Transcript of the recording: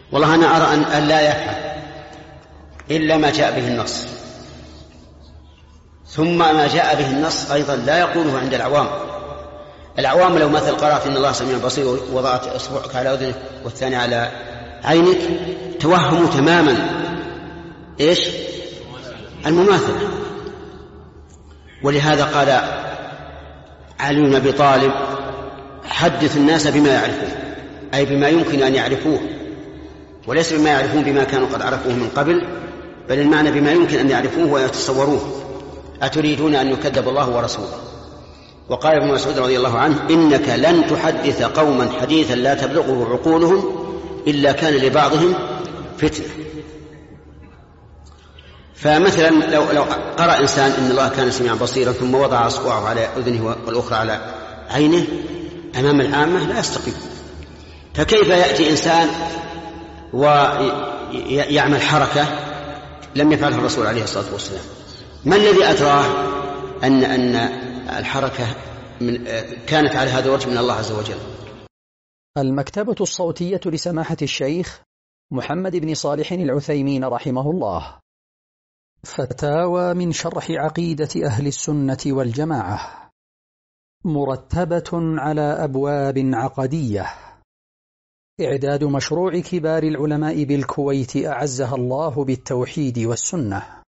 والله أنا أرى أن لا يفعل إلا ما جاء به النص، ثم ما جاء به النص أيضا لا يقوله عند العوام لو مثل قرأت إن الله سميع بصير وضعت إصبعك على أذنك والثاني على عينك توهموا تماما إيش؟ المماثلة. ولهذا قال علي بن أبي طالب حدث الناس بما يعرفون، أي بما يمكن أن يعرفوه، وليس بما يعرفون بما كانوا قد عرفوه من قبل، بل المعنى بما يمكن أن يعرفوه ويتصوروه. أتريدون أن يكذب الله ورسوله؟ وقال ابن مسعود رضي الله عنه إنك لن تحدث قوما حديثا لا تبلغه عقولهم إلا كان لبعضهم فتنة. فمثلا لو قرأ إنسان إن الله كان سميعا بصيرا ثم وضع أصبعه على أذنه والأخرى على عينه أمام العامة لا يستقيم. فكيف يأتي إنسان ويعمل حركة لم يفعلها الرسول عليه الصلاة والسلام؟ ما الذي أدراه أن الحركة كانت على هذا الوجه من الله عز وجل؟ المكتبة الصوتية لسماحة الشيخ محمد بن صالح العثيمين رحمه الله. فتاوى من شرح عقيدة أهل السنة والجماعة، مرتبة على أبواب عقدية. إعداد مشروع كبار العلماء بالكويت أعزها الله بالتوحيد والسنة.